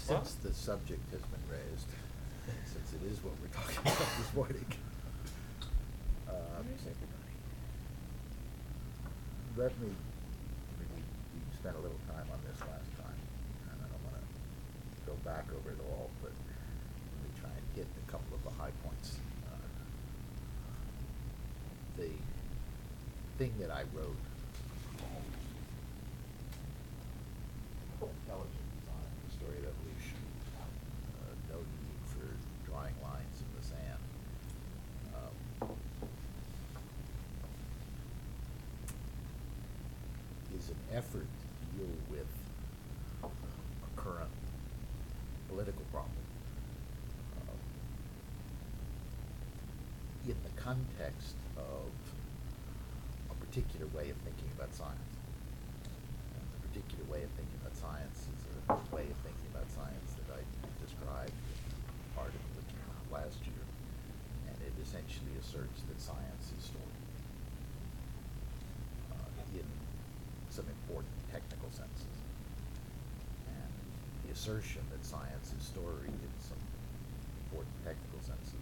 Since the subject has been raised, since it is what we're talking about this morning, Where's everybody? let me, we spent a little time on this last time, and I don't wanna go back over it all, but let me try and hit a couple of the high points. The thing that I wrote called Intelligent Design, the Story of Evolution, no need for drawing lines in the sand. Is an effort to deal with a current political problem in the context of a particular way of thinking about science. And the particular way of thinking about science is a way of thinking about science that I described in an article that came out last year, and it essentially asserts that science is story. In some important technical senses. And the assertion that science is story in some important technical senses,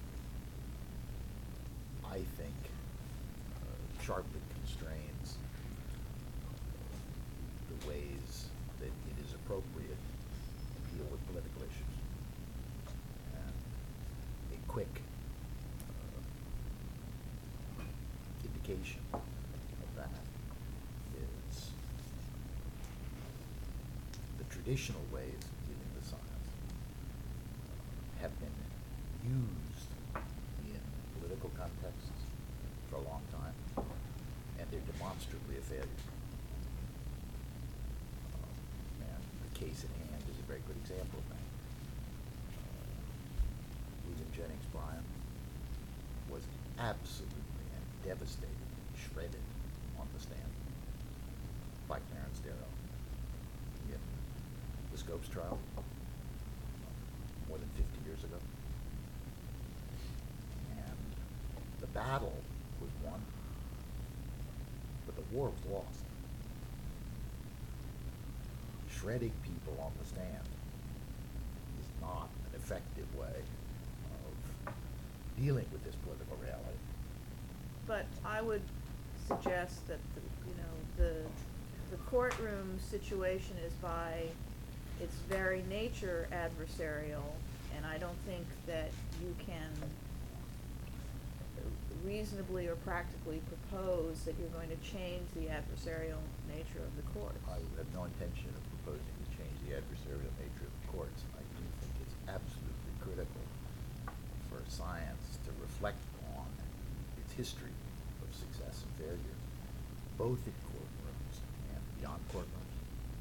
I think, sharply constrains the ways that it is appropriate to deal with political issues. And a quick indication of that is the traditional ways of dealing with science have been used in political contexts for a long time, and they're demonstrably a failure. And the case at hand is a very good example of that. William Jennings Bryan was absolutely and devastatingly shredded on the stand by Clarence Darrow in the Scopes trial more than 50 years ago. And the battle was won, but the war was lost. Shredding people on the stand is not an effective way of dealing with this political reality. But I would suggest that the courtroom situation is by its very nature adversarial, and I don't think that you can reasonably or practically propose that you're going to change the adversarial nature of the courts. I have no intention of proposing to change the adversarial nature of the courts. I do think it's absolutely critical for science to reflect on its history of success and failure, both in courtrooms and beyond courtrooms.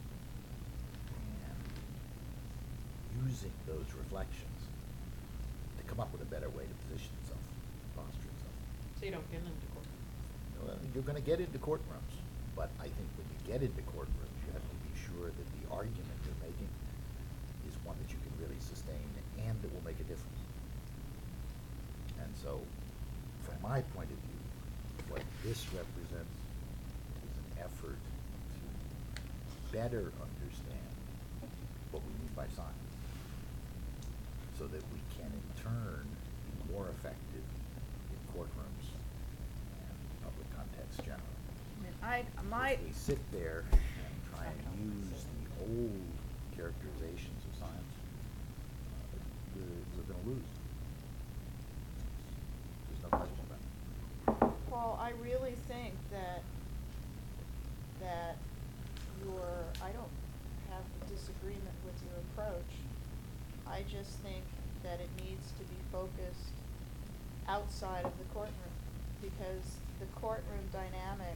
And using those reflections to come up with a better way to position itself, posture itself. So you don't get into court? Well, you're going to get into courtrooms, but I think when you get into courtrooms, you have to be sure that the argument you're making is one that you can really sustain and that will make a difference. And so, from my point of view, what this represents is an effort to better understand what we mean by science, so that we can in turn be more effective in courtrooms and public context generally. I mean, If we sit there and try and use the old characterizations of science, we're going to lose. There's no question about it. Paul, I really think that I don't have a disagreement with your approach. I just think that it needs to be focused outside of the courtroom, because the courtroom dynamic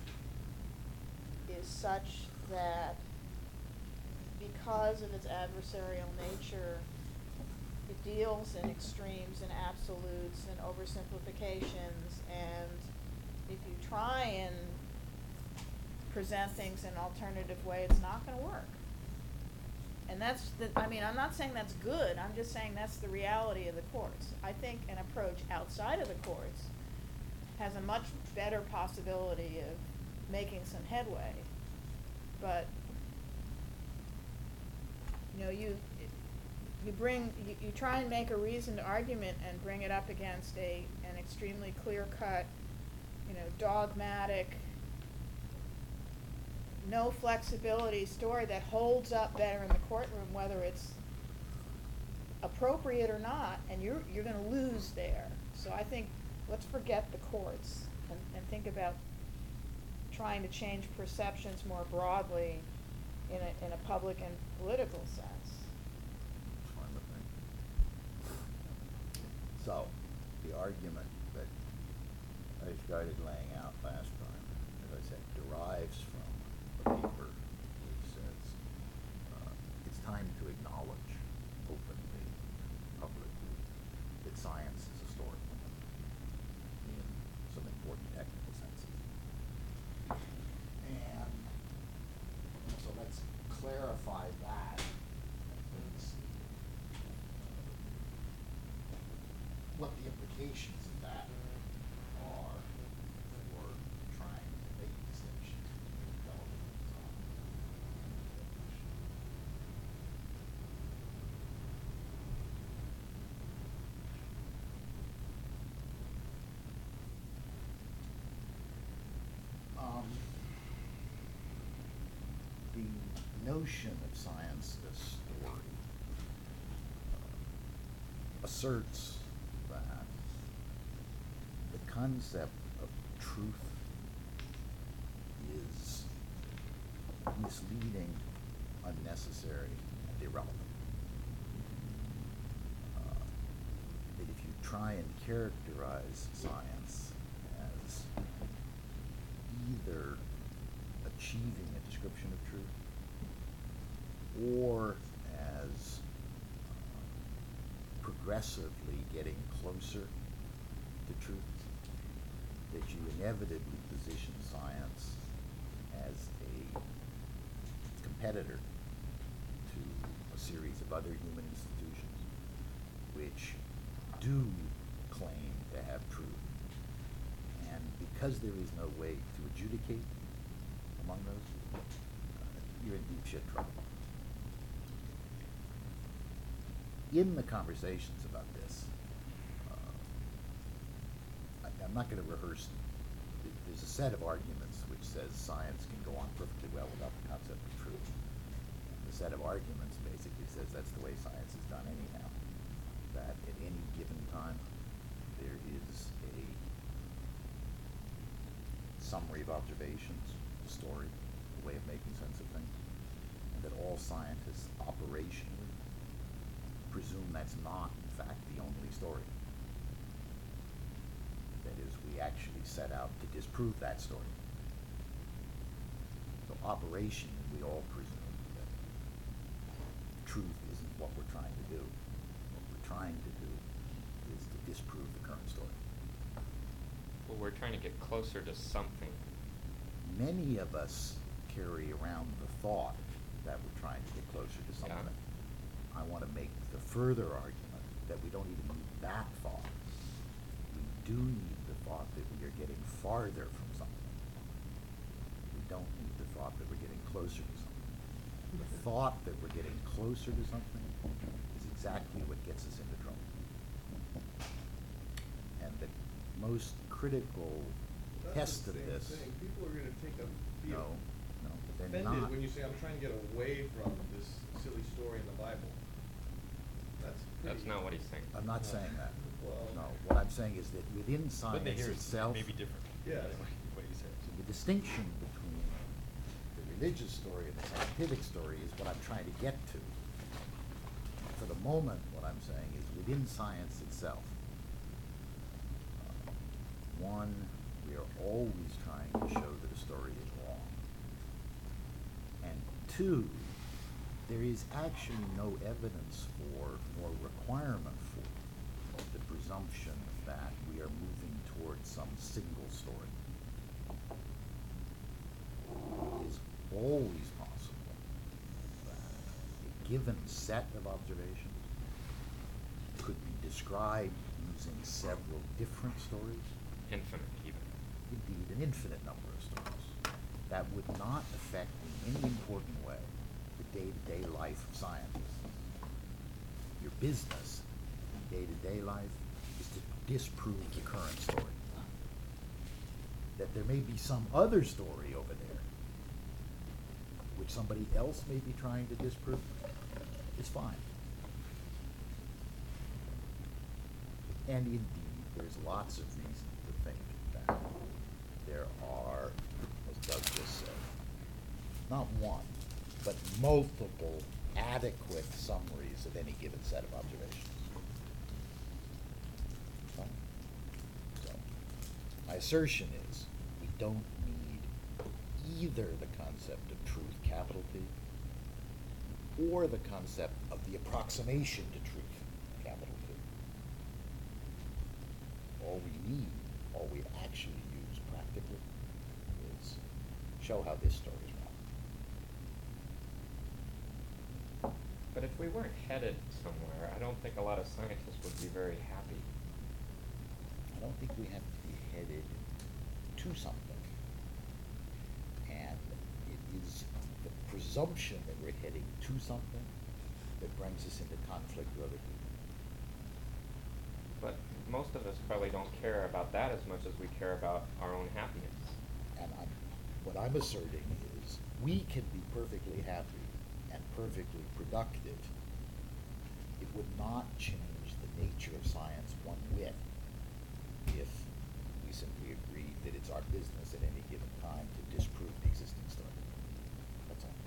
is such that because of its adversarial nature, it deals in extremes and absolutes and oversimplifications, and if you try and present things in an alternative way, it's not going to work. And I'm not saying that's good, I'm just saying that's the reality of the courts. I think an approach outside of the courts has a much better possibility of making some headway. But, you try and make a reasoned argument and bring it up against an extremely clear-cut, dogmatic, no flexibility story that holds up better in the courtroom, whether it's appropriate or not, and you're gonna lose there. So I think, let's forget the courts and think about trying to change perceptions more broadly in a public and political sense. Fine with me. So, the argument that I started laying out last time, as I said, derives from a paper which says it's time to acknowledge openly, publicly, that science is a story in some important technical senses. And so let's clarify that. Let's see what the implications of that are for trying to make distinctions between development and design. The notion of science as story asserts that the concept of truth is misleading, unnecessary, and irrelevant. That if you try and characterize science as either achieving a description of truth or as progressively getting closer to truth, that you inevitably position science as a competitor to a series of other human institutions which do claim to have truth. And because there is no way to adjudicate among those, you're in deep shit trouble. In the conversations about this, I'm not going to rehearse. There's a set of arguments which says science can go on perfectly well without the concept of truth. The set of arguments basically says that's the way science is done anyhow. That at any given time there is a summary of observations, a story, a way of making sense of things, and that all scientists operationally presume that's not, in fact, the only story. That is, we actually set out to disprove that story. So operationally, we all presume that truth isn't what we're trying to do. What we're trying to do is to disprove the current story. Well, we're trying to get closer to something. Many of us carry around the thought that we're trying to get closer to something. Yeah. I want to make the further argument that we don't even need that thought. We do need the thought that we are getting farther from something. We don't need the thought that we're getting closer to something. The thought that we're getting closer to something is exactly what gets us into trouble. And the most critical test of this. Thing. People are going to feel they're offended not. when you say, I'm trying to get away from this silly story in the Bible. That's not what he's saying. I'm not saying that. Well, No, what I'm saying is that within But they science hear itself, may be different. Yeah. than what you said. the distinction between the religious story and the scientific story is what I'm trying to get to. For the moment, what I'm saying is within science itself, one, we are always trying to show that a story is wrong. And two, there is actually no evidence for or requirement for the presumption that we are moving towards some single story. It is always possible that a given set of observations could be described using several different stories, Infinite, even. indeed an infinite number of stories, that would not affect in any important way the day-to-day life of scientists. business in day-to-day life is to disprove the current story. That there may be some other story over there, which somebody else may be trying to disprove, is fine. And indeed, there's lots of reason to think that there are, as Doug just said, not one, but multiple adequate summaries of any given set of observations. So, my assertion is we don't need either the concept of truth, capital T, or the concept of the approximation to truth, capital T. All we need, all we actually use practically, is show how this story is wrong. But if we weren't headed somewhere, I don't think a lot of scientists would be very happy. I don't think we have to be headed to something. And it is the presumption that we're heading to something that brings us into conflict with other people. But most of us probably don't care about that as much as we care about our own happiness. And what I'm asserting is we can be perfectly happy and perfectly productive. It would not change the nature of science one whit if we simply agreed that it's our business at any given time to disprove the existing story. That's all.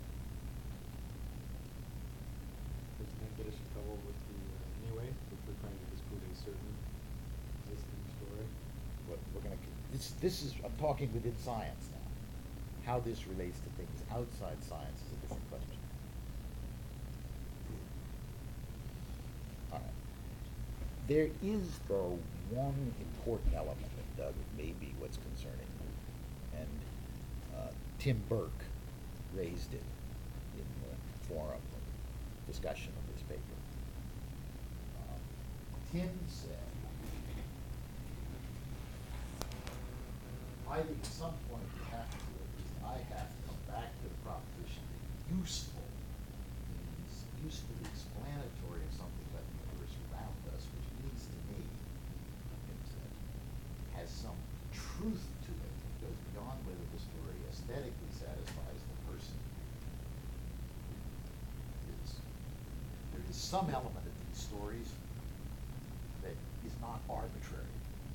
Doesn't that get us in trouble with the, anyway, if we're trying to disprove a certain existing story? We're gonna, this is, I'm talking within science now. How this relates to things outside science is a different question. All right. There is, though, one important element, and Doug, it may be what's concerning you, and Tim Burke raised it in the forum discussion of this paper. Tim said, I think at some point we have to, at least I have to come back to the proposition that useful means usefully explanatory of something about the universe around us, which means to me, Tim said, has some truth to it that goes beyond whether the story aesthetically satisfies the person. There is some element of these stories that is not arbitrary.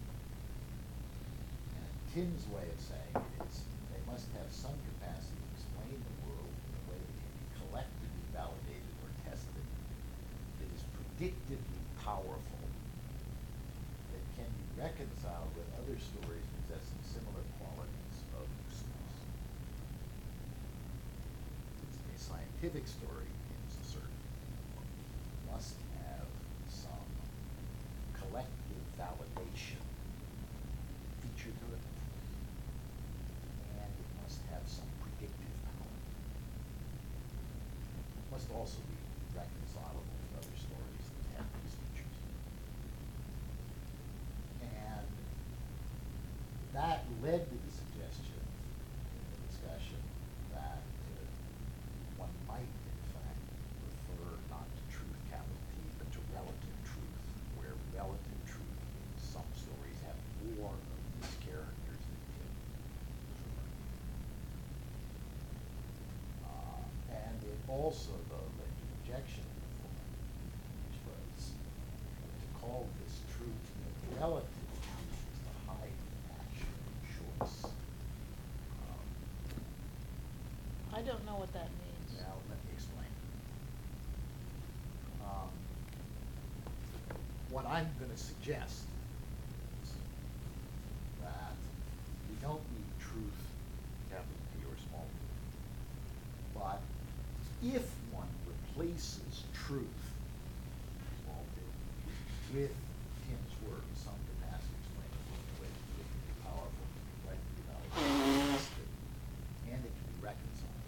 And Tim's way of saying it is they must have some capacity to explain the world in a way that can be collectively validated or tested, that is predictively powerful, that can be reconciled with other stories possessing similar qualities of usefulness. A scientific story, Tim's assertion, must have some collective validation feature to it, and it must have some predictive power. It must also be reconcilable with other stories that have these features. And that led to the suggestion in the discussion that one might, in fact, refer not to truth, capital T, but to relative truth, where relative truth means some stories have more of these characters than Tim referred. And it also, though, led to an objection in the form, which was to call this truth relative truth is to hide action and choice. I don't know what that means. Now, let me explain. What I'm gonna suggest is that we don't need truth, capital T or small t. But if one replaces truth, small t, with Tim's word, some capacity explaining the way it can be powerful, right, and it can be reconciled,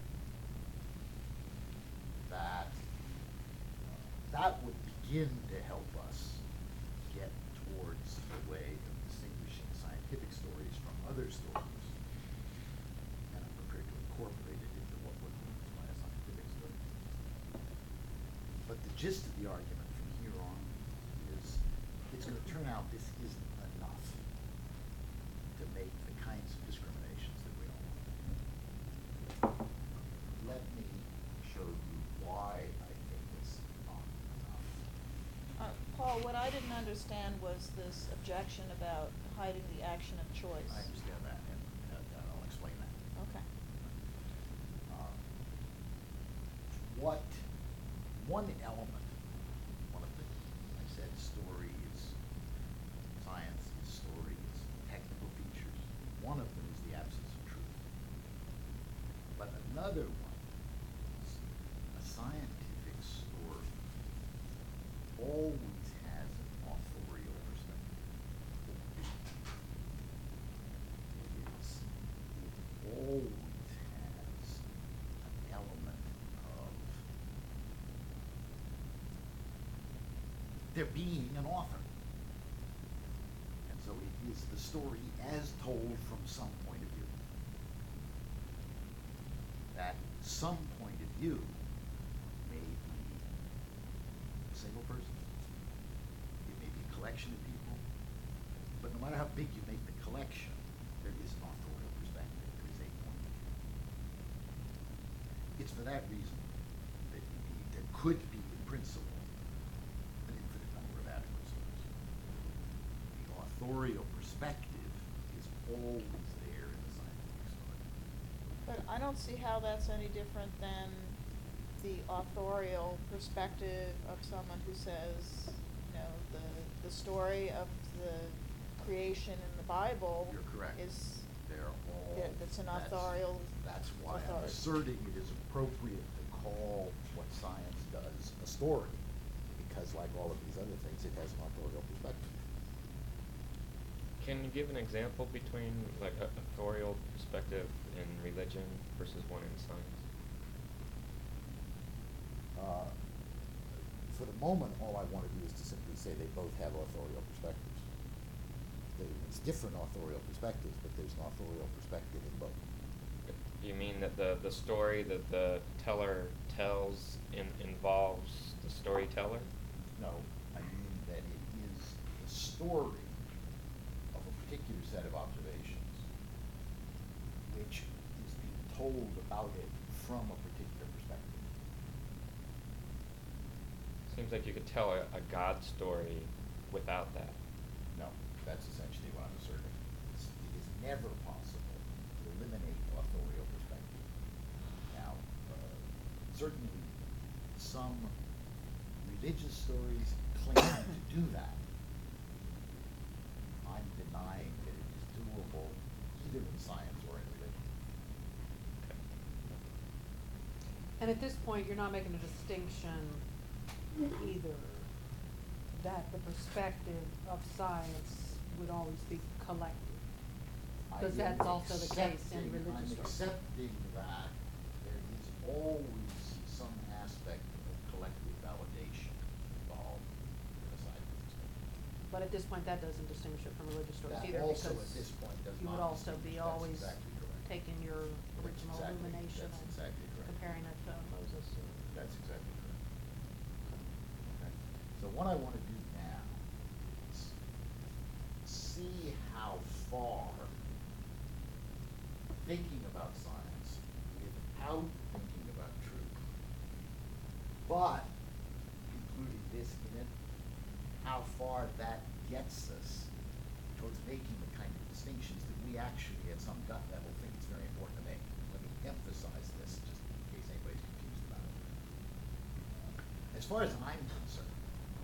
that would begin to help us get towards a way of distinguishing scientific stories from other stories. And I'm prepared to incorporate it into what would be a scientific story. But the gist of the argument you're on is, it's gonna turn out this isn't enough to make the kinds of discriminations that we don't want. Let me show you why I think it's not enough. Paul, what I didn't understand was this objection about hiding the action of choice. I understand that, and I'll explain that. Okay. What, one element, one of the, I said story is science, is story, is technical features. One of them is the absence of truth. But another one is a scientific story always has an authorial perspective. It always has an element of there being an author. And so it is the story as told from some point of view. That some point of view may be a single person, it may be a collection of people, but no matter how big you make the collection, there is an authorial perspective, there is a point of view. It's for that reason that you need, there could be in principle an infinite number of adequate stories. The authorial perspective is always there in the scientific story. But I don't see how that's any different than the authorial perspective of someone who says, you know, the story of the creation in the Bible You're correct. is, They're all. that's an authorial. That's why I'm authority. asserting it is appropriate to call what science does a story, because like all of these other things, it has an authorial perspective. Can you give an example between like a authorial perspective in religion versus one in science? For the moment, all I want to do is to simply say they both have authorial perspectives. It's different authorial perspectives, but there's an authorial perspective in both. You mean that the story that the teller tells involves the storyteller? No, I mean that it is the story of a particular set of observations which is being told about it from a particular perspective. Seems like you could tell a God story without that. No, that's essentially what I'm asserting. It is never possible to eliminate authorial perspective. Now, certainly some religious stories claim to do that. I'm denying that it is doable either in science or in religion. And at this point, you're not making a distinction either that the perspective of science would always be collective. Because I am that's also the case in accepting- religious I'm stories. accepting that there is always some aspect of collective validation involved in a scientific story. But at this point, that doesn't distinguish it from religious stories That either, also because at this point does you would not also be distinguish. That's always exactly correct. taking your original illumination That's and exactly correct. comparing it to Moses. That's exactly correct. Okay. So what I want to do now is see how far thinking about science without thinking about truth, but including this in it, how far that gets us towards making the kind of distinctions that we actually at some gut level think it's very important to make. Let me emphasize this just in case anybody's confused about it. As far as I'm concerned,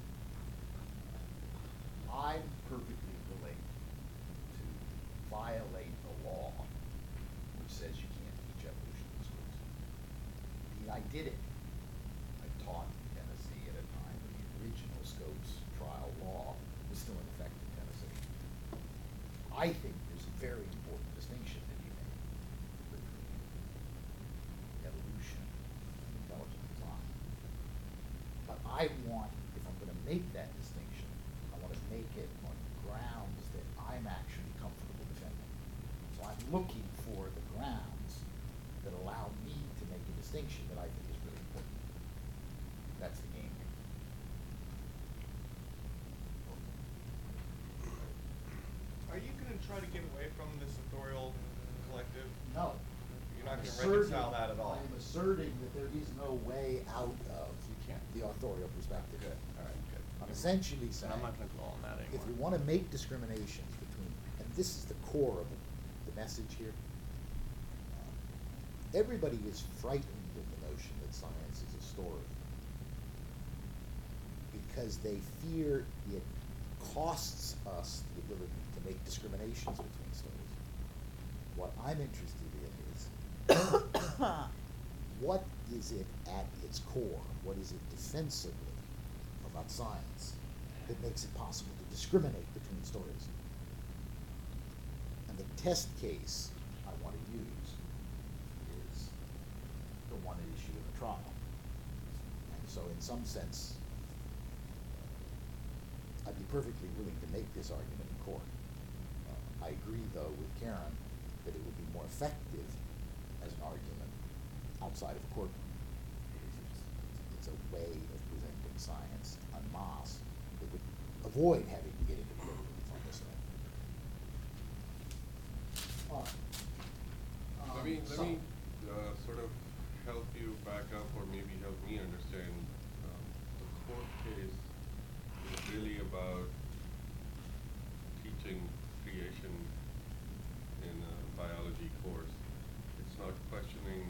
I'm perfectly willing to violate the law which says you can't teach evolution in schools. Indeed, I did it. I taught in Tennessee at a time when the original Scopes trial law was still in effect in Tennessee. I think there's a very important distinction to be made between evolution and intelligent design. But I want, if I'm going to make that distinction, I want to make it on grounds that I'm actually comfortable defending. So I'm looking for the grounds that allow me to make a distinction that I think is really important. That's the game here. try to get away from this authorial collective? No. You're not I'm gonna asserting- reconcile that at all? I am asserting that there is no way out of can't. the authorial perspective. Good, all right, good. I'm essentially saying. And I'm not gonna dwell on that anymore. If we wanna make discriminations between, and this is the core of the message here, everybody is frightened of the notion that science is a story. Because they fear it costs us the ability to make discriminations between stories. What I'm interested in is, what is it at its core, what is it defensively about science that makes it possible to discriminate between stories? And the test case I want to use is the one at issue in the trial. And so in some sense, I'd be perfectly willing to make this argument in court. I agree, though, with Karen that it would be more effective as an argument outside of a courtroom. It's a way of presenting science en masse that would avoid having to get into courtrooms on this thing. All right. Let me So- sort of help you back up, or maybe help me understand. The court case is really about teaching creation in a biology course. It's not questioning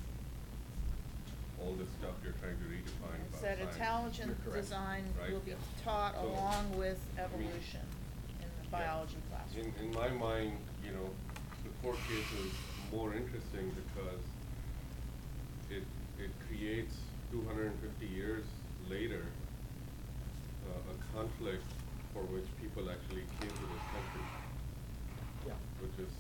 all the stuff you're trying to redefine about That science. intelligent You're correct. design Right. will be taught So, along with I mean, evolution in the biology classroom. In my mind, you know, the court case is more interesting because it creates 250 years later a conflict for which people actually came to this country, Yeah. which is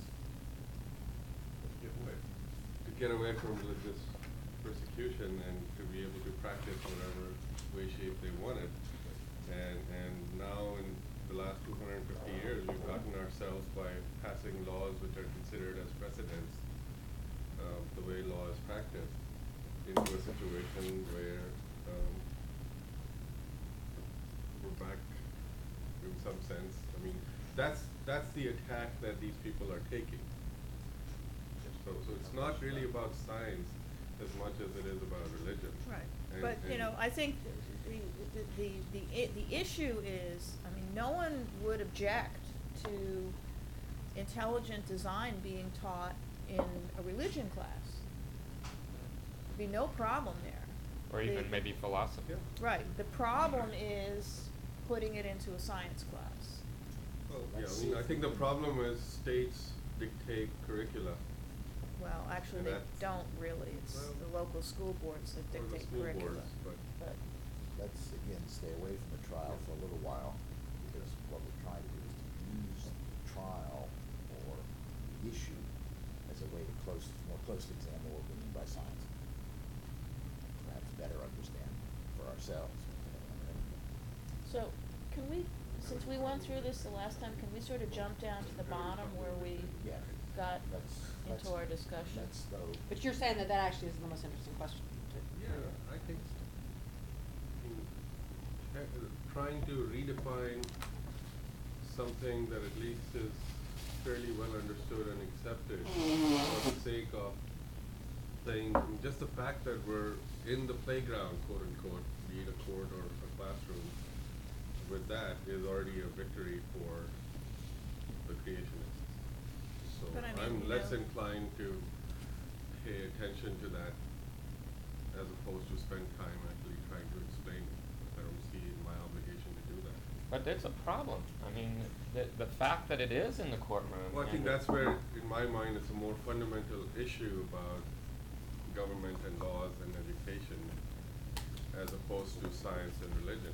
to get away from religious persecution and to be able to practice whatever way, shape they wanted. And now in the last 250 years, we've gotten ourselves by passing laws which are considered as precedents, the way law is practiced, into a situation where we're back in some sense. I mean, that's the attack that these people are taking. So it's not really about science as much as it is about religion. Right, And- but, you and- know, I think the issue is, I mean, no one would object to intelligent design being taught in a religion class. There'd be no problem there. Or even The- maybe philosophy. Right, the problem is putting it into a science class. Well, yeah, Let's I mean, see I if think we the can- problem is states dictate curricula. Well, actually, And they that's- don't really, it's Well, the local school boards that or the dictate school curricula. boards, but- But, Let's again stay away from the trial for a little while, because what we're trying to do is to use the trial or the issue as a way to more closely examine what we mean by science. Perhaps better understand for ourselves. So, can we, since we went through this the last time, can we sort of jump down to the bottom where we Yeah. got Let's- into our discussion? Let's though. But you're saying that actually is the most interesting question. Yeah, I think trying to redefine something that at least is fairly well understood and accepted for the sake of saying, just the fact that we're in the playground, quote unquote, be it a court or a classroom, with that is already a victory for the creationists. So But I mean, I'm you less know- inclined to pay attention to that as opposed to spend time actually trying to explain. I don't see my obligation to do that. But there's a problem. I mean, the fact that it is in the courtroom. Well, I think and- that's where, in my mind, it's a more fundamental issue about government and laws and education as opposed to science and religion.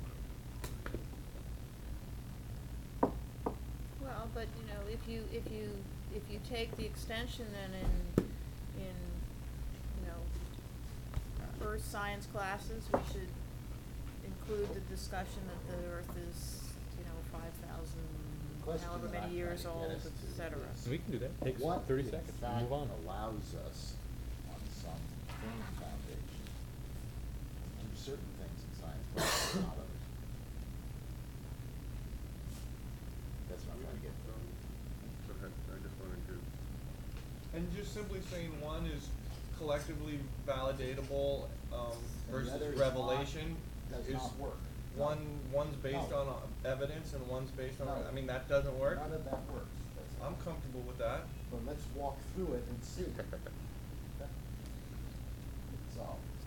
well, but, you know, if you take the extension then in, you know, earth science classes, we should include the discussion that the earth is, you know, 5,000, Question however that I'm many years trying to old, get us et to cetera. is We can do that. Takes what 30 in seconds. fact Move on. allows us on some firm foundation to do certain things in science, but not others. That's what I'm trying to get. just simply saying one is collectively validatable, And the versus other is revelation? Does is not work. No. One's based No. on evidence and one's based on, No. I mean, that doesn't work? None of that works. I'm comfortable with that. But let's walk through it and see. So,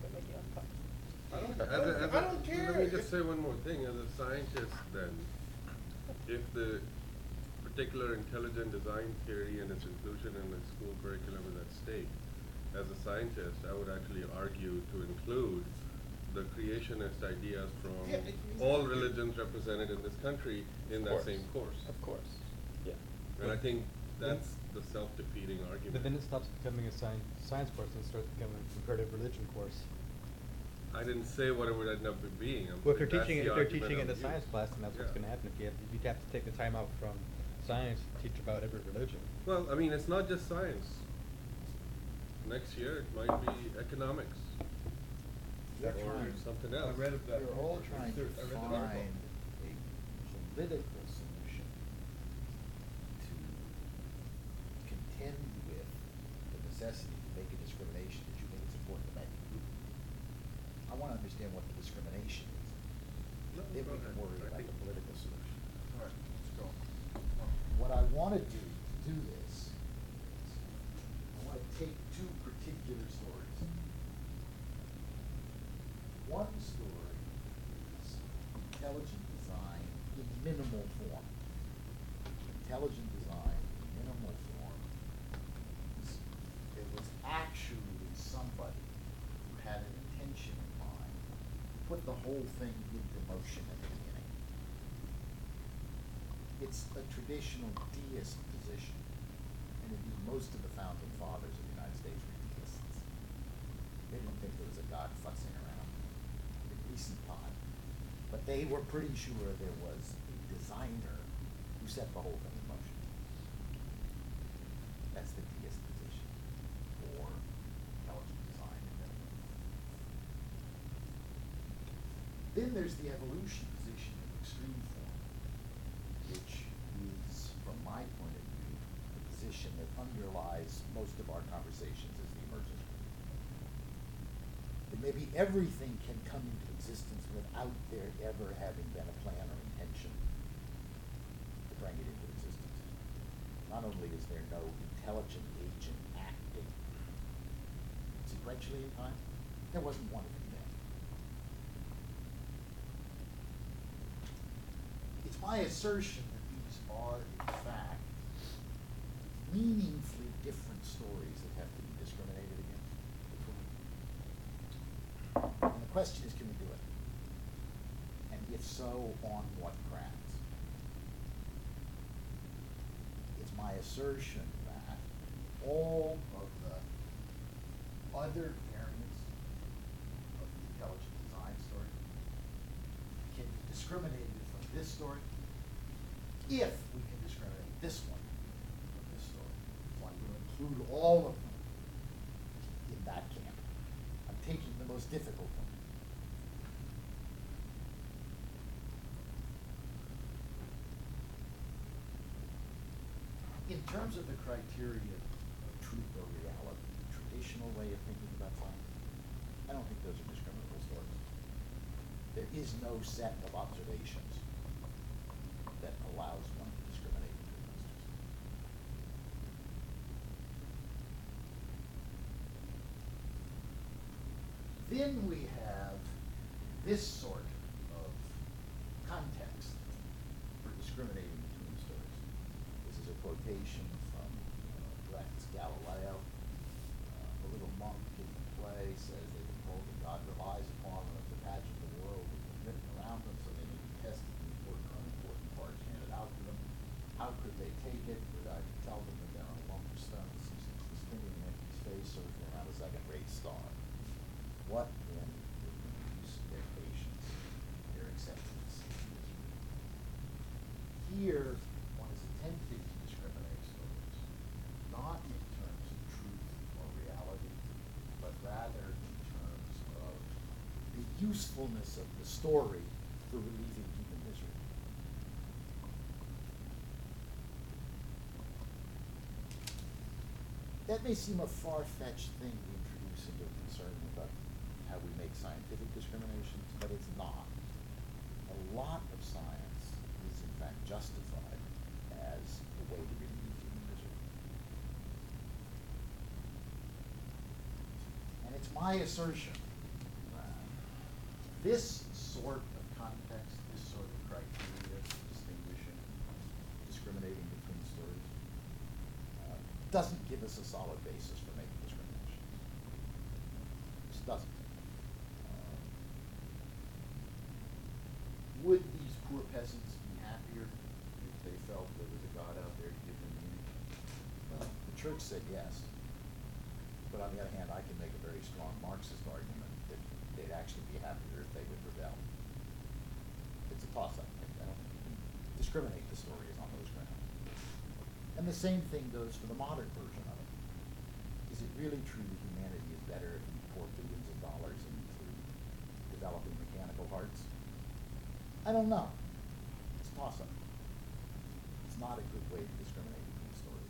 I don't care. Let me just say one more thing, as a scientist then, if the particular intelligent design theory and its inclusion in the school curriculum is at stake, as a scientist, I would actually argue to include the creationist ideas from Yeah, all religions represented in this country in that course. same course. Of course, yeah. And I think that's the self-defeating argument. But then it stops becoming a science course and starts becoming a comparative religion course. I didn't say what it would end up being. Well, if they're that's teaching the if they're argument teaching in I'm the science using. class, then that's what's Yeah. gonna happen. If you'd have to take the time out from science to teach about every religion. Well, I mean, it's not just science. Next year, it might be economics. You're Or trying- something I else. read of that. you're all trying to I read the find article. a political solution to contend with the necessity to make a discrimination that you think it's important to make. I wanna understand what the discrimination is. No, Then go we can ahead. worry I about think- the political solution. All right, let's go. What I wanna do to do this, is I wanna take two particular stories. One story is intelligent design in minimal form. Intelligent design in minimal form is, it was actually somebody who had an intention in mind, put the whole thing into motion at the beginning. It's a traditional deist position, and indeed most of the founding fathers of the United States were deists. They didn't think there was a God futzing around in recent time, but they were pretty sure there was a designer who set the whole thing in motion. That's the deist position for intelligent design in minimal form. Then there's the evolution position in extreme form, which is, from my point of view, the position that underlies most of our conversations as the emergence group. That maybe everything can come into existence without there ever having been a plan or intention to bring it into existence. Not only is there no intelligent agent acting sequentially in time, there wasn't one at the beginning. It's my assertion that these are, in fact, meaningfully different stories that have to be discriminated against between. And the question is, can we do it? And if so, on what grounds? It's my assertion that all of the other variants of the intelligent design story can be discriminated from this story if we can discriminate this one from this story. So I'm going to include all of them in that camp. I'm taking the most difficult one. In terms of the criteria of truth or reality, the traditional way of thinking about science, I don't think those are discriminable stories. There is no set of observations that allows one to discriminate between those two. Then we have this sort of context for discriminating between stories. This is a quotation from Brecht's Galileo. The little monk in the play says they've been told that God relies upon them as the pageant of the world has been written around them, so they may be tested in important or unimportant parts handed out to them. How could they take it? Would I tell them that they're on a lump of stone that seems to be spinning in empty space circling around a second-rate star? What then would lose their patience, their acceptance of misery? Here, one is attempting to discriminate stories, not in terms of truth or reality, but rather in terms of the usefulness of the story for relieving human misery. That may seem a far-fetched thing to introduce into a concern about how we make scientific discriminations, but it's not. A lot of science is in fact justified as a way to relieve human misery. And it's my assertion that this sort of context, this sort of criteria for distinguishing, discriminating between stories, doesn't give us a solid basis for making discrimination. Just doesn't. Would these poor peasants be happier if they felt there was a God out there to give them meaning? Well, the church said yes. But on the other hand, I can make a very strong Marxist argument that they'd actually be happier if they would rebel. It's a toss-up. I don't think you can discriminate the stories on those grounds. And the same thing goes for the modern version of it. Is it really true that humanity is better if we pour billions of dollars into developing mechanical hearts? I don't know. It's a toss-up. It's not a good way to discriminate between stories.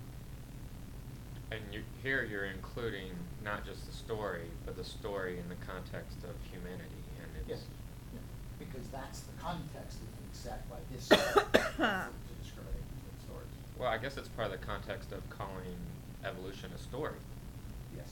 And here you're including not just the story, but the story in the context of humanity, and it's. Yes. Yeah. Because that's the context that's being set by this to discriminate between stories. Well, I guess it's part of the context of calling evolution a story. Yes.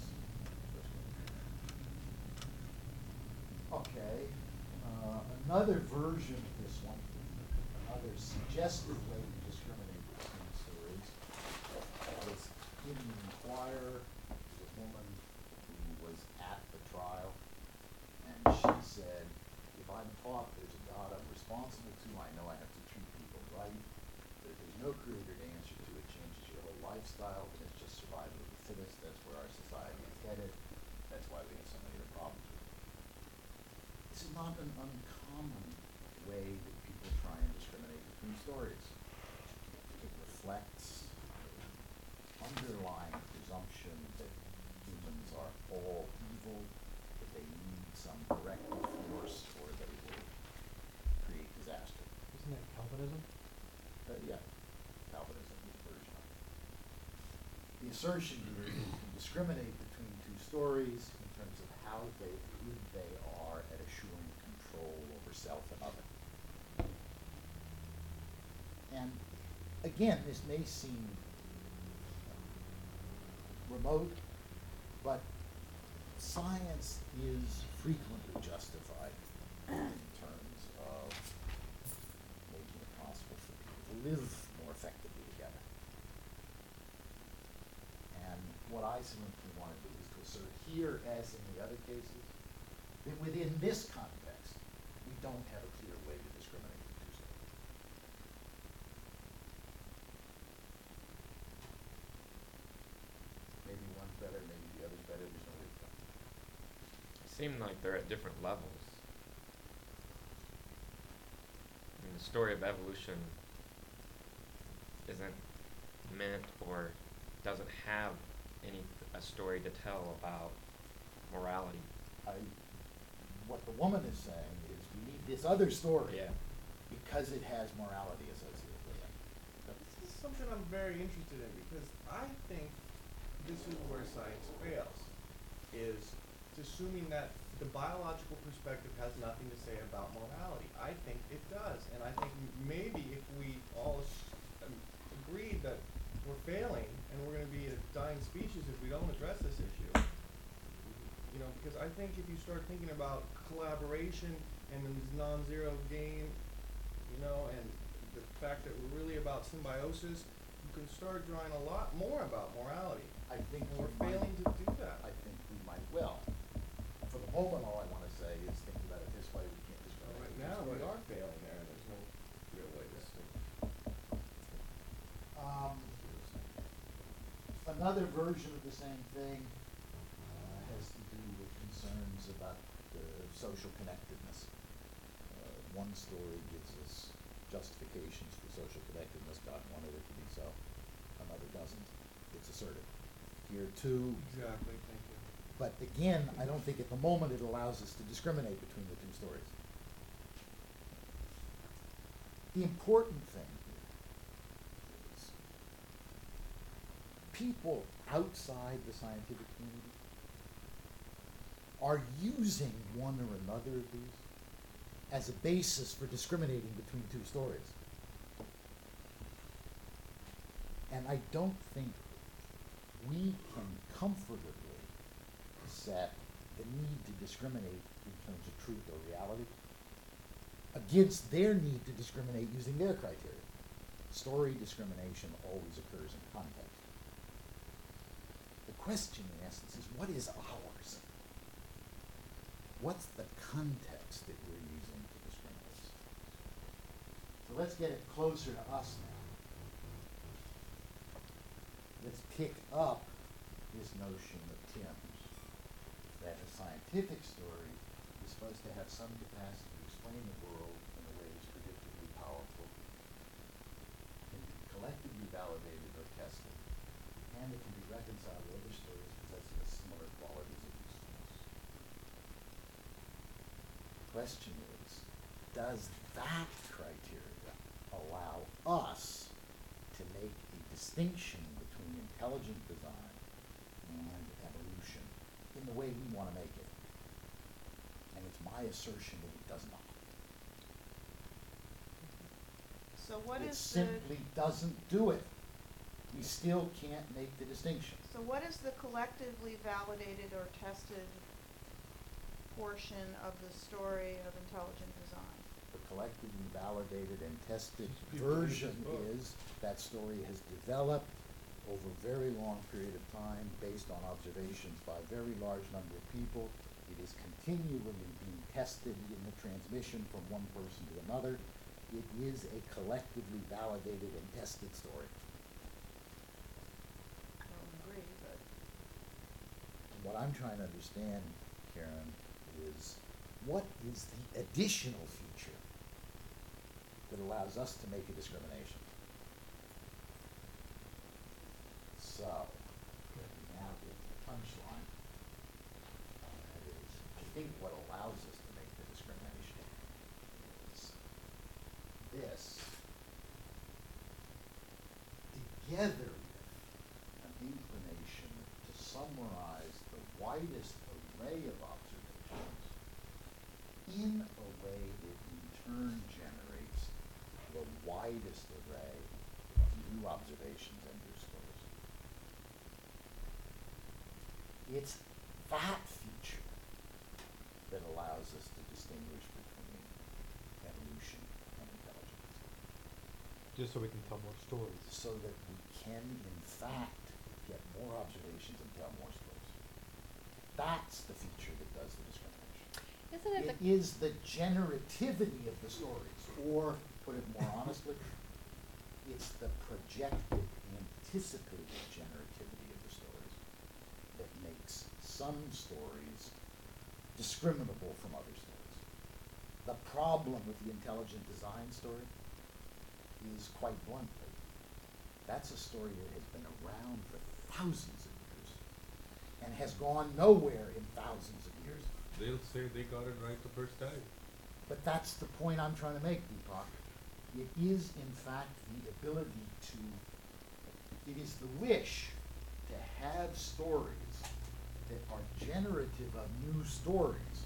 Okay. Another version of this one, another suggested way to discriminate between stories, was in the Inquirer, the woman who was at the trial, and she said, if I'm taught there's a God I'm responsible to, I know I have to treat people right, but if there's no creator to answer to, it changes your whole lifestyle, and it's just survival of the fittest. That's where our society is headed. That's why we have so many other problems with it. This is not an uncommon way that people try and discriminate between stories. It reflects the underlying presumption that humans are all evil, that they need some corrective force, or they will create disaster. Isn't that Calvinism? Yeah, Calvinism is a version of it. The assertion here is you can discriminate between two stories in terms of how good they are at assuring control over self and other. And again, this may seem remote, but science is frequently justified in terms of making it possible for people to live more effectively together. And what I simply want to do is to assert here, as in the other cases, that within this context, we don't have a clear way to discriminate between two stories. Maybe one's better, maybe the other's better, there's no way to tell. Seem like they're at different levels. And the story of evolution isn't meant or doesn't have a story to tell about morality. What the woman is saying is we need this other story Yeah. because it has morality associated with it. This is something I'm very interested in because I think this is where science fails, is assuming that the biological perspective has nothing to say about morality. I think it does, and I think maybe if we all agreed that we're failing and we're going to be a dying species if we don't address this issue. You know, because I think if you start thinking about collaboration and then this non-zero game, you know, and the fact that we're really about symbiosis, you can start drawing a lot more about morality. I think And we're we might- failing to do that. I think we might well. For the moment, all I want to say is think about it this way, we can't discriminate. Right between now, we stories. are failing there, and there's no real way to see. Another version of the same thing has to do with concerns about social connectedness. One story gives us justifications for social connectedness. God wanted it to be so. Another doesn't. It's assertive. Here too. Exactly, thank you. But again, I don't think at the moment it allows us to discriminate between the two stories. The important thing here is people outside the scientific community are using one or another of these as a basis for discriminating between two stories. And I don't think we can comfortably set the need to discriminate in terms of truth or reality against their need to discriminate using their criteria. Story discrimination always occurs in context. The question, in essence, is what is ours? What's the context that we're using to discriminate? So let's get it closer to us now. Let's pick up this notion of Tim's, that a scientific story is supposed to have some capacity to explain the world in a way that's predictably powerful, can be collectively validated or tested, and it can be reconciled with other stories possessing the similar qualities of usefulness. The question is, does that criteria allow us to make a distinction between intelligent design and evolution in the way we want to make it? And it's my assertion that it does not. So what It is simply doesn't do it. We still can't make the distinction. So what is the collectively validated or tested portion of the story of intelligent design? The collectively validated and tested People read version this book. is that story has developed over a very long period of time based on observations by a very large number of people. It is continually being tested in the transmission from one person to another. It is a collectively validated and tested story. I don't agree, but And what I'm trying to understand, Karen, is what is the additional feature that allows us to make a discrimination? So, now the punchline, that is, I think what allows us to make the discrimination is this, together with an inclination to summarize the widest array of observations in a way that in turn generates the widest array of new observations and new stories. It's that feature that allows us to distinguish between evolution and intelligence, Just so we can tell more stories. so that we can, in fact, get more observations and tell more stories. That's the feature that does the discrimination. Isn't It is the generativity of the stories, or, put it more honestly, it's the projected, anticipated generativity of the stories that makes some stories discriminable from other stories. The problem with the intelligent design story is, quite bluntly, that's a story that has been around for thousands of years and has gone nowhere in thousands of years. They'll say they got it right the first time. But that's the point I'm trying to make, Deepak. It is, in fact, the ability to, it is the wish to have stories that are generative of new stories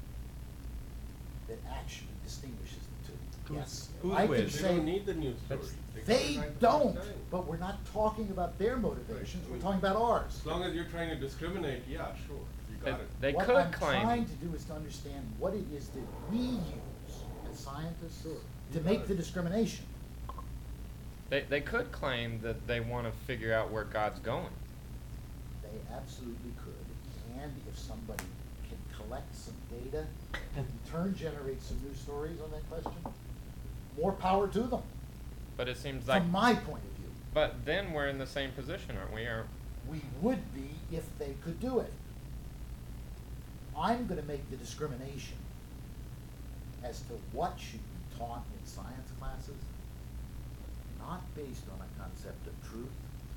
that actually distinguishes the two. Yes, whose I can wish? They say don't need the new story. They got it they right the don't, first time. but we're not talking about their motivations, Right. we're talking about ours. As long as you're trying to discriminate, yeah, sure, you got it. They What could I'm claim. trying to do is to understand what it is that we use as scientists Sure. to You make got the it. discrimination. They could claim that they want to figure out where God's going. They absolutely could, and if somebody can collect some data and in turn generate some new stories on that question, more power to them, But it seems like. from my point of view. But then we're in the same position, aren't we? We would be if they could do it. I'm gonna make the discrimination as to what should be taught in science classes, not based on a concept of truth,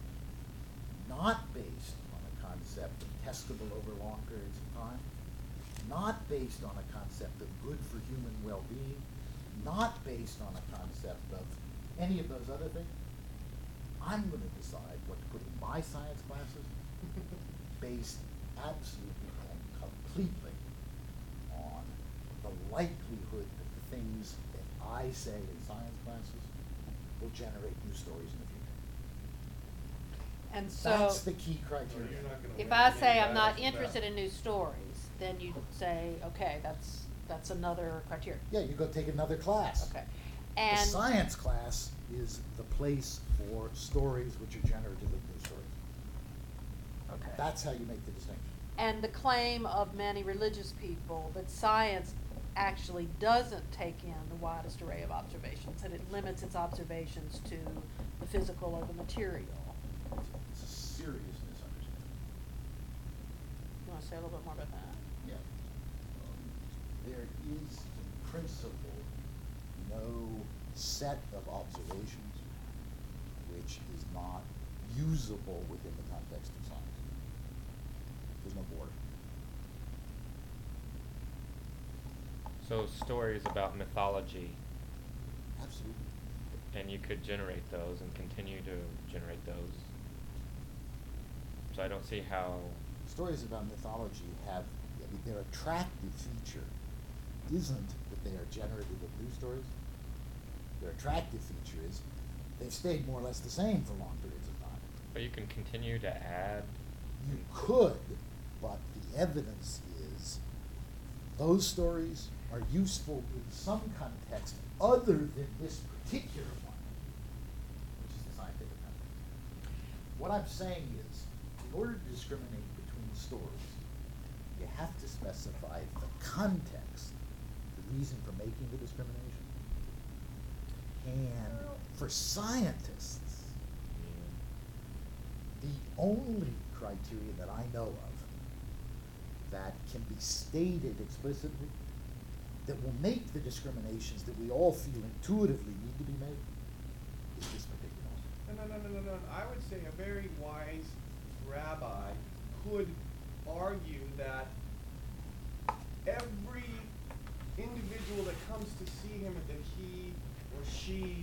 not based on a concept of testable over long periods of time, not based on a concept of good for human well-being, not based on a concept of any of those other things, I'm gonna decide what to put in my science classes based absolutely and completely on the likelihood that the things that I say in science classes will generate new stories in the future. And so, That's the key So criteria. you're not gonna if win I any say I'm battles not with that. interested in new stories, then you say, okay, that's another criteria. Yeah, you go take another class. Okay. The And science class is the place for stories which are generative of new stories. okay. That's how you make the distinction. And the claim of many religious people that science actually doesn't take in the widest array of observations, that it limits its observations to the physical or the material. It's a serious misunderstanding. You wanna say a little bit more about that? Yeah. There is in principle no set of observations which is not usable within the context of science. There's no border. So stories about mythology, Absolutely. and you could generate those and continue to generate those. So I don't see how. Stories about mythology have, I mean, their attractive feature isn't that they are generative of new stories. Their attractive feature is they've stayed more or less the same for long periods of time. But you can continue to add. You could, but the evidence is those stories are useful in some context other than this particular one, which is the scientific context. What I'm saying is, in order to discriminate between stories, you have to specify the context, the reason for making the discrimination. And for scientists, the only criteria that I know of that can be stated explicitly that will make the discriminations that we all feel intuitively need to be made is this particular one. No. I would say a very wise rabbi could argue that every individual that comes to see him and that he or she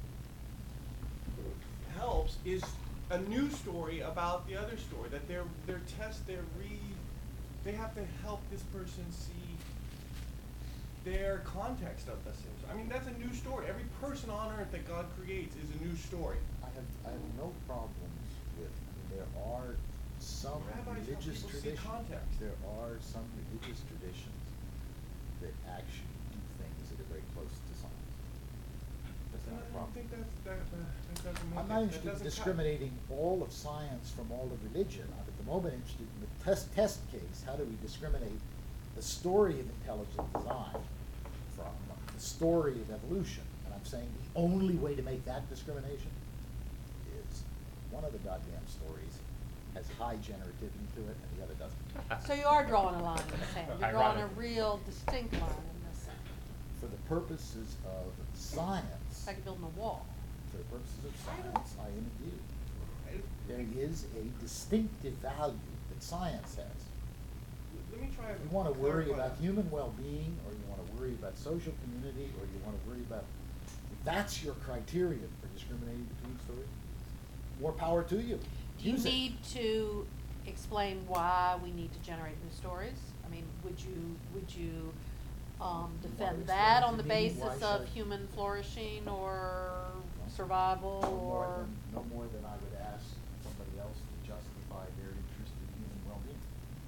helps is a new story about the other story. That their test, they have to help this person see their context of the same. I mean, that's a new story. Every person on earth that God creates is a new story. I have no problems with, I mean, there are some Rabbis help religious people see traditions. context. There are some religious traditions that actually do things that are very close to science. That's And not a I problem. think that doesn't make I'm it, not that interested in doesn't cut. discriminating all of science from all of religion. I'm at the moment interested in the test case. How do we discriminate the story of intelligent design from the story of evolution? And I'm saying the only way to make that discrimination is one of the goddamn stories has high generativity to it and the other doesn't. So you are drawing a line in the sand. You're drawing a Ironic. real distinct line in the sand. For the purposes of science, It's like building a wall. for the purposes of science, I am with you. I- There is a distinctive value that science has. Let me try. If you wanna worry clarify about that. human well-being, or you wanna worry about social community, or you wanna worry about, if that's your criterion for discriminating between stories, more power to you. Do you Use it. need to explain why we need to generate new stories? I mean, would you You defend wanna that explain on to the me basis why of should I- human flourishing or No. survival or? No more than I would ask somebody else to justify their interest in human well-being.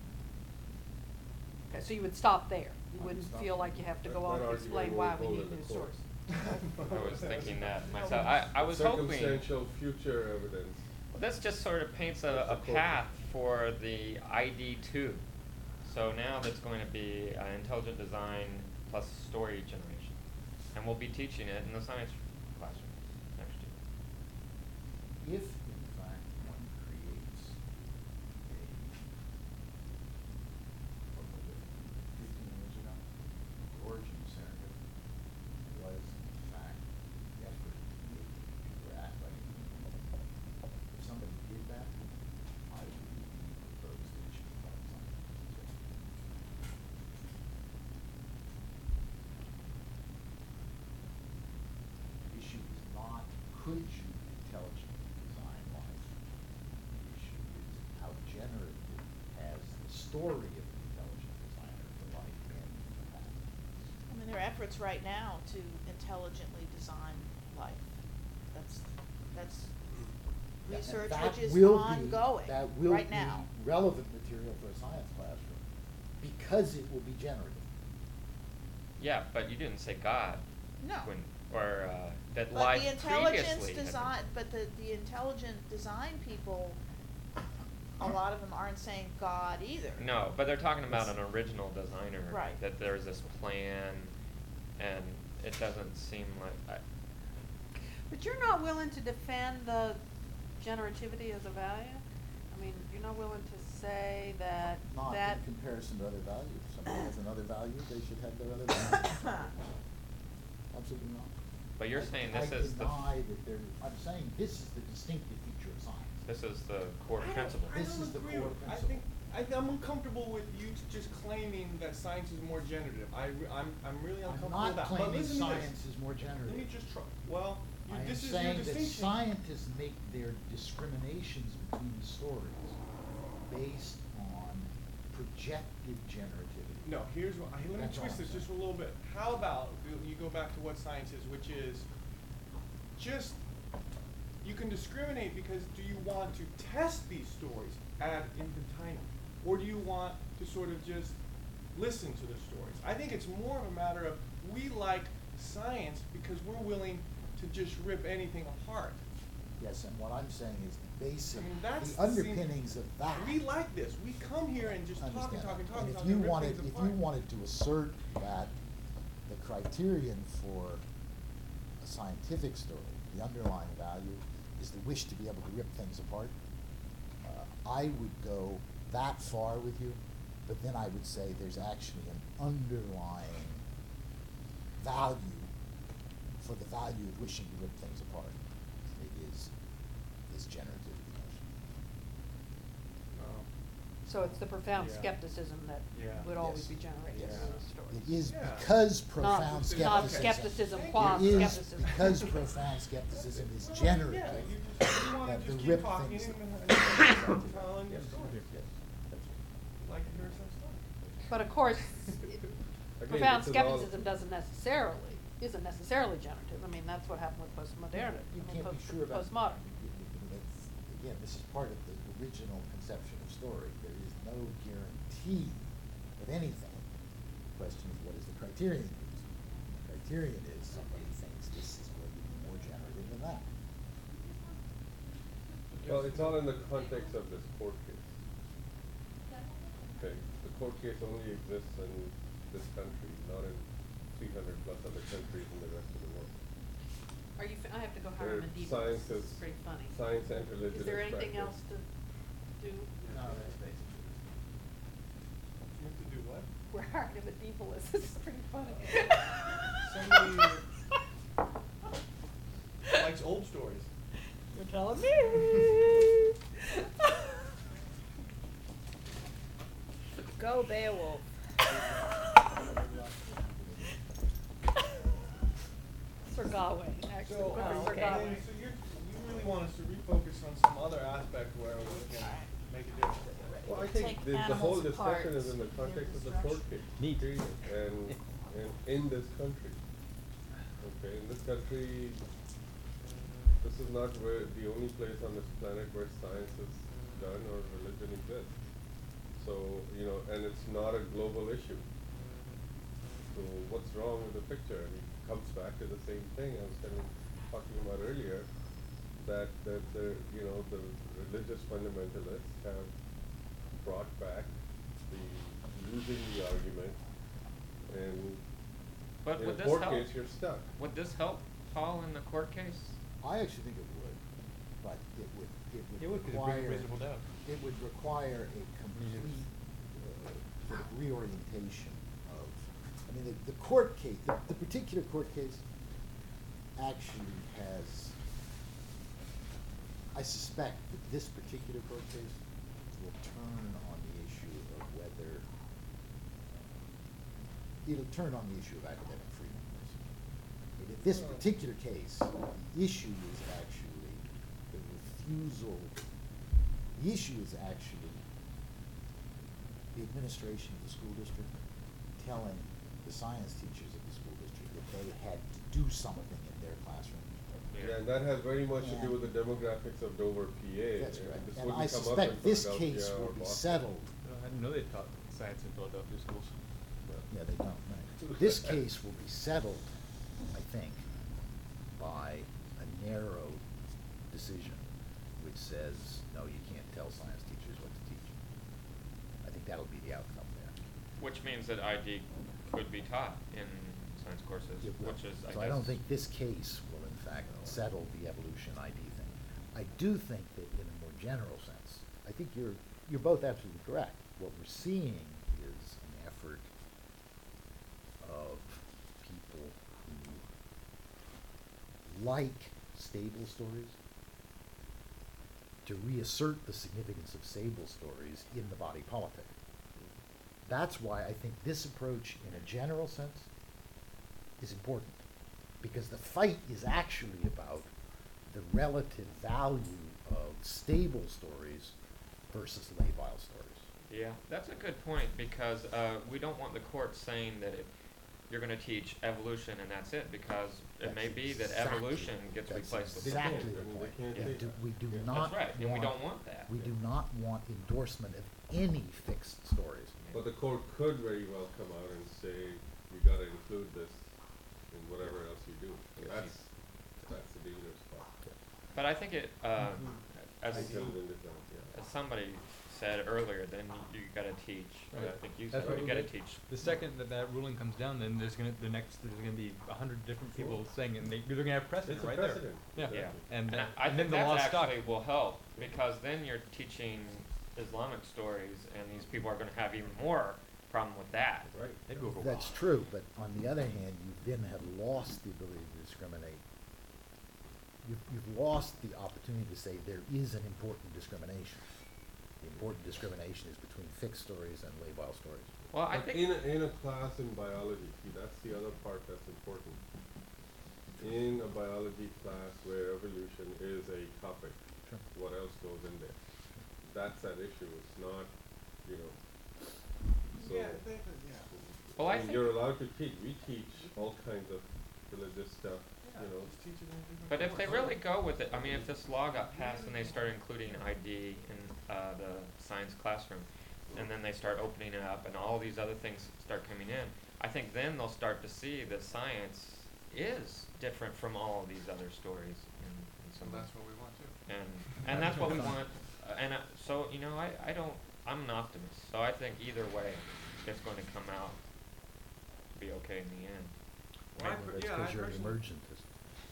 Okay, so you would stop there. You I would wouldn't stop feel there. like you have to That- go on that and argument explain will why we hold need in the new court. stories. I was thinking that myself. I was hoping. Circumstantial future evidence. Well, this just sort of paints That's a the quote. path for the ID2. So now that's going to be intelligent design plus story generation. And we'll be teaching it in the science classroom next year. If, in fact, one creates a, what was it, 15 years ago, the origin of serendipity was, in fact, the effort made to interact like a human being. If somebody did that, I would propose that it should be part of science. The issue is not, could you intelligently story of the intelligent designer to life in the patent. I mean, there are efforts right now to intelligently design life. That's Yeah, and research that which is will be- ongoing that will right be now. relevant material for a science classroom, because it will be generative. Yeah, but you didn't say God. No. When, or, that But life the intelligence previously had been- design, but the intelligent design people, a lot of them aren't saying God either. No, but they're talking about an original designer. Right. That there's this plan, and it doesn't seem like, But you're not willing to defend the generativity as a value? I mean, you're not willing to say that Not that. in comparison to other values. If somebody has another value, they should have their other value. Absolutely not. but you're saying this I is the, deny that there, I'm saying this is the distinctive feature of science. this is the core I don't- principle. I This don't is the agree core with- principle. I'm uncomfortable with you just claiming that science is more generative. I'm really I'm uncomfortable with not that. But claiming listen to this. science is more generative. Let me just try. Well, I am this is your saying that distinction. scientists make their discriminations between stories based on projected generativity. No, here's what. Let me That's all twist I'm this saying. just a little bit. How about you go back to what science is, which is just you can discriminate because do you want to test these stories ad infinitum, or do you want to sort of just listen to the stories? I think it's more of a matter of we like science because we're willing to just rip anything apart. Yes, and what I'm saying is the basic, I mean, that's the underpinnings of that. We like this. We come here and just talk and Understand talk that. and talk And and if talk you and rip wanted, things if apart. you wanted to assert that the criterion for a scientific story, the underlying value, is the wish to be able to rip things apart, I would go that far with you, but then I would say there's actually an underlying value for the value of wishing to rip things apart. It is this generativity notion. So it's the profound Yeah. skepticism that Yeah. would always Yes. be generated Yes. in the story. It is Yeah. because Not- profound not skepticism. skepticism Thank qua It is skepticism. because profound skepticism is Yeah, generative. you wanna that the just rip keep talking things and that- telling your story. Like to hear some story. But of course, Again, profound this is all- skepticism isn't necessarily generative. I mean, that's what happened with postmodernity. You I mean, can't be sure about. postmodern. Again, this is part of the original conception of story. There is no guarantee of anything. The question is, what is the criterion used? The criterion is somebody thinks this is going to be more generative than that. Well, it's all in the context of this court case. Okay, the court case only exists in this country, not in 300 plus other countries in the rest of the world. Are you, I have to go Where hire Medieval. science This is, is pretty funny. science and religion Is there is anything else practiced. to do? No, that's basically. You have to do what? We're hiring a medievalist. This is pretty funny. Somebody likes old stories. You're telling me. Go Beowulf. Sir Gawain, actually. So, Sir okay. Gawain. so you really want us to refocus on some other aspect where we can make a difference. Well, I think Take the whole animals apart discussion is in the in context of the destruction. court case. Period. And in this country. Okay, in this country, this is not where the only place on this planet where science is done or religion exists. So, and it's not a global issue. So what's wrong with the picture? I mean, it comes back to the same thing I was kind of talking about earlier, that the religious fundamentalists have brought back using the argument, and But in would a this court help? case, you're stuck. Would this help Paul in the court case? I actually think it would, but it would It would, 'cause it brings require. reasonable doubt. It would require a complete, sort of reorientation of, I mean, the court case, the particular court case actually has, I suspect that this particular court case will turn on the issue of whether, it'll turn on the issue of academic freedom. But in this particular case, the issue is actually the refusal, the issue is actually the administration of the school district telling the science teachers of the school district that they had to do something in their classroom. Yeah, and that has very much to do And- with the demographics of Dover, PA. That's and correct. this And wouldn't I come up in suspect this Philadelphia case or will be Boston. settled. I didn't know they taught science in Philadelphia schools. Yeah, they don't, right. This case will be settled, I think, by a narrow decision which says, no, you can't tell science teachers what to teach. I think that'll be the outcome there. Which means that ID could be taught in science courses, It will. which is, I guess. So I don't think this case will in fact settle the evolution ID thing. I do think that in a more general sense, I think you're both absolutely correct. What we're seeing is an effort of people who like stable stories to reassert the significance of stable stories in the body politic. That's why I think this approach, in a general sense, is important. Because the fight is actually about the relative value of stable stories versus labile stories. Yeah, that's a good point, because we don't want the court saying that you're gonna teach evolution and that's it, because it may That's be that exactly- evolution gets that's replaced with exactly stable. the I mean, point. they can't We say do- that. We do Yeah. not That's right, and we want- don't want that. We do not want endorsement of any fixed stories. But the court could very well come out and say, you gotta include this in whatever else you do. And Yes. that's the dangerous part. But I think it, as, Intelligent design, yeah. as somebody said earlier, then you gotta teach, I Right. think you That's said, what you we gotta did. teach. The second that ruling comes down, then there's gonna be 100 different people saying, and you're gonna have precedent It's a right there. precedent. Yeah. Yeah, And and then- I and think then the law's that stuck. actually will help, because then you're teaching Islamic stories, and these people are gonna have even more problem with that. Right. They'd go over That's wild. true, but on the other hand, you then have lost the ability to discriminate. You've lost the opportunity to say there is an important discrimination. The important discrimination is between fixed stories and labile stories. Well, I But think. in a class in biology, see, that's the other part that's important. In a biology class where evolution is a topic, Sure. what else goes in there? That's that issue, it's not, you know, so. Yeah, yeah. Well, I mean, think- you're allowed to teach, we teach all kinds of religious stuff, you know. Just teach it in a different But if they form. really go with it, I mean, if this law got passed and they start including ID in the science classroom, and then they start opening it up and all these other things start coming in, I think then they'll start to see that science is different from all of these other stories in some And ways. that's what we want to. And that's what we want, so, you know, I'm an optimist, so I think either way, it's going to come out to be okay in the end. Well, That's yeah, because I you're an personally- emergentist.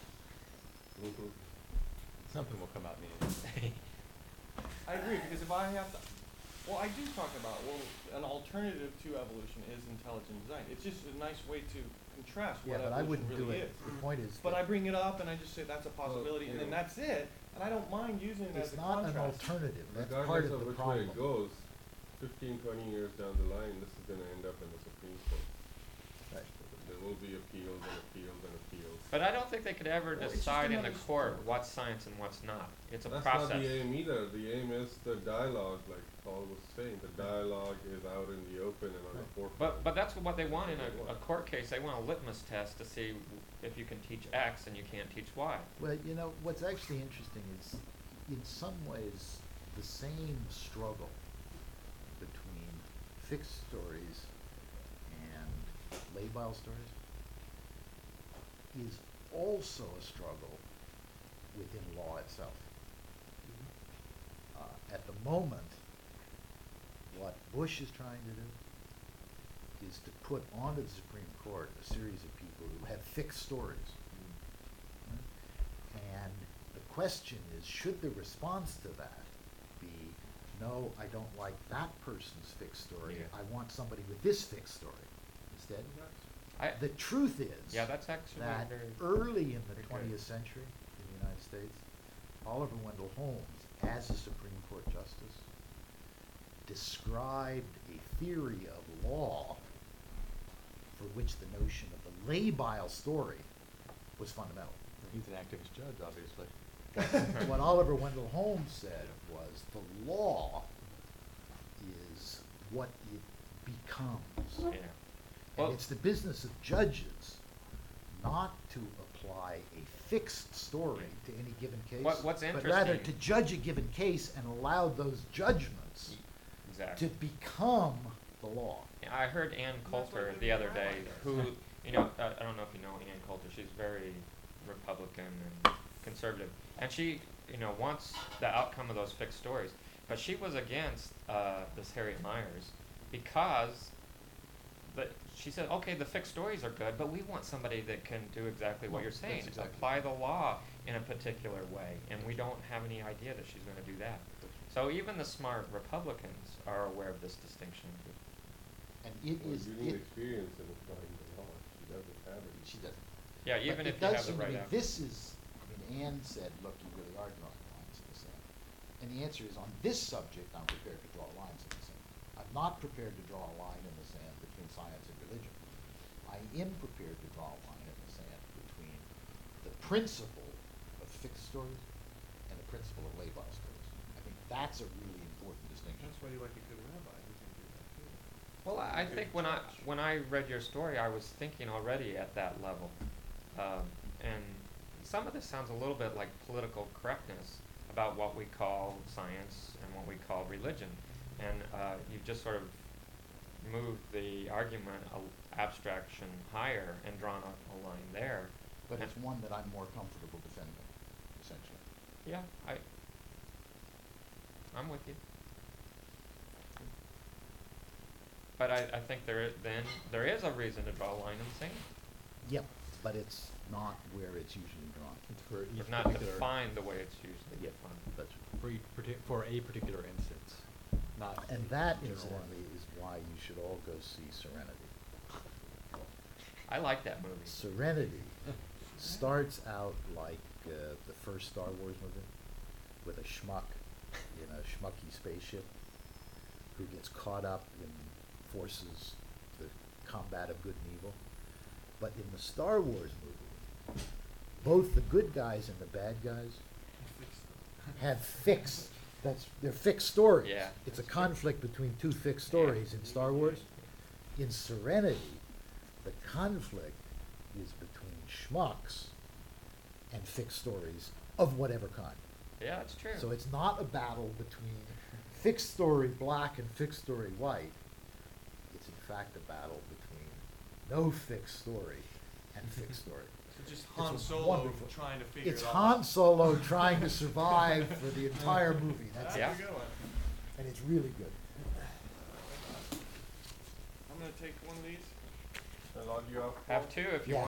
Mhm. Something will come out in the end. I agree, because if I have to, well, I do talk about, well, an alternative to evolution is intelligent design. It's just a nice way to contrast Yeah, what but I evolution wouldn't do really it. is. The point is But that I bring it up and I just say that's a possibility, and then yeah. that's it, and I don't mind using it as it's a not contrast. an alternative. That's part Regardless of of the which way problem. it goes, 15, 20 years down the line, this is gonna end up in the Supreme Court. Right. There will be appeals and appeals and appeals. But I don't think they could ever Well, it's just decide in the another court story. what's science and what's not. It's a That's process. not the aim either. The aim is the dialogue, like Paul was saying. The dialogue is out in the open and on the forefront. But that's what they want in a court case. They want a litmus test to see if you can teach X and you can't teach Y. Well, you know, what's actually interesting is, in some ways, the same struggle between fixed stories and labile stories is also a struggle within law itself. At the moment, what Bush is trying to do is to put onto the Supreme Court a series of people who have fixed stories. Right? And the question is, should the response to that be, no, I don't like that person's fixed story, Yeah. I want somebody with this fixed story instead? The truth is Yeah, that's actually that very. early in the very good. 20th century in the United States, Oliver Wendell Holmes, as a Supreme Court justice, described a theory of law for which the notion of the labile story was fundamental. He's an activist judge, obviously. What Oliver Wendell Holmes said was the law is what it becomes. Yeah. And Well, it's the business of judges not to apply a fixed story to any given case. What's But rather interesting- to judge a given case and allow those judgments exactly. to become the law. I heard Ann And that's what Coulter the the other rabbi day, does. who, you know, I don't know if you know Ann Coulter, she's very Republican and conservative. And she, you know, wants the outcome of those fixed stories. But she was against this Harriet Myers because she said, okay, the fixed stories are good, but we want somebody that can do exactly what you're saying, That's exactly apply the law in a particular way. And we don't have any idea that she's going to do that. So even the smart Republicans are aware of this distinction. And it Or is, using it, experience in applying the law, she doesn't have it. she doesn't. Yeah, But even it if you does have the seem to right me outcome. this is, I mean, Ann said, look, you really are drawing lines in the sand. And the answer is, on this subject, I'm prepared to draw lines in the sand. I'm not prepared to draw a line in the sand between science and religion. I am prepared to draw a line in the sand between the principle of fixed stories and the principle of labile stories. I think that's a really important distinction. That's why you like a good rabbi, who can do that too. Well, I think when I read your story, I was thinking already at that level, and some of this sounds a little bit like political correctness about what we call science and what we call religion, and you've just sort of moved the argument abstraction higher and drawn a line there. But And- it's one that I'm more comfortable defending, essentially. Yeah, I'm with you. But I think there is a reason to draw a line in the sand. Yep, but it's not where it's usually drawn. It's for each It's not particular. defined the way it's usually Yep, defined. that's For a particular instance, not. And a that, general incidentally, one. is why you should all go see Serenity. I like that movie. Serenity starts out like the first Star Wars movie, with a schmuck in a schmucky spaceship who gets caught up in forces, the combat of good and evil. But in the Star Wars movie, both the good guys and the bad guys have fixed, they're fixed stories. Yeah, It's a that's true. conflict between two fixed stories in Star Wars. In Serenity, the conflict is between schmucks and fixed stories of whatever kind. Yeah, that's true. So it's not a battle between fixed story black and fixed story white. It's in fact a battle between no fixed story and fixed story. So just It's Han a Solo wonderful- trying to figure It's it all Han out. Solo trying to survive for the entire movie. That's That's Yeah. a good one. And it's really good. I'm gonna take one of these. Should I log you off? Have two if you Yeah. want.